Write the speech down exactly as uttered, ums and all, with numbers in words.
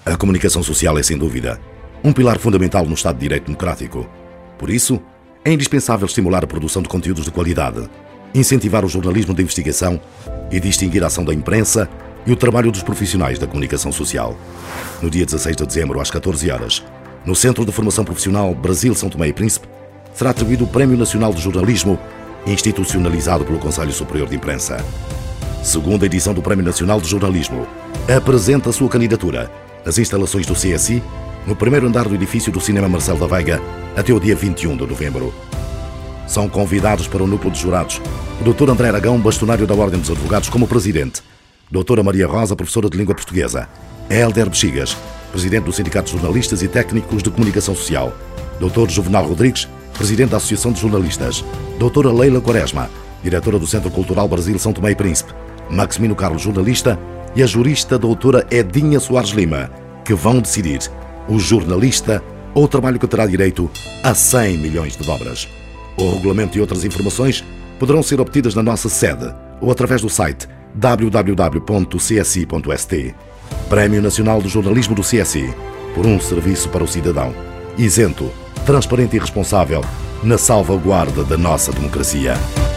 A comunicação social é, sem dúvida, um pilar fundamental no Estado de Direito democrático. Por isso, é indispensável estimular a produção de conteúdos de qualidade, incentivar o jornalismo de investigação e distinguir a ação da imprensa e o trabalho dos profissionais da comunicação social. No dia dezasseis de dezembro, às catorze horas, no Centro de Formação Profissional Brasil São Tomé e Príncipe, será atribuído o Prémio Nacional de Jornalismo, institucionalizado pelo Conselho Superior de Imprensa. Segunda edição do Prémio Nacional de Jornalismo apresenta a sua candidatura nas instalações do C S I, no primeiro andar do edifício do Cinema Marcelo da Veiga, até o dia vinte e um de novembro. São convidados para o núcleo de jurados o doutor André Aragão, bastonário da Ordem dos Advogados, como presidente, doutora Maria Rosa, professora de Língua Portuguesa, Hélder Bexigas, presidente do Sindicato de Jornalistas e Técnicos de Comunicação Social, doutor Juvenal Rodrigues, presidente da Associação de Jornalistas, doutora Leila Quaresma, diretora do Centro Cultural Brasil São Tomé e Príncipe, Maximino Carlos, jornalista, e a jurista doutora Edinha Soares Lima, que vão decidir o jornalista ou o trabalho que terá direito a cem milhões de dobras. O regulamento e outras informações poderão ser obtidas na nossa sede ou através do site w w w ponto c s i ponto s t. Prémio Nacional de Jornalismo do C S I, por um serviço para o cidadão, isento, transparente e responsável na salvaguarda da nossa democracia.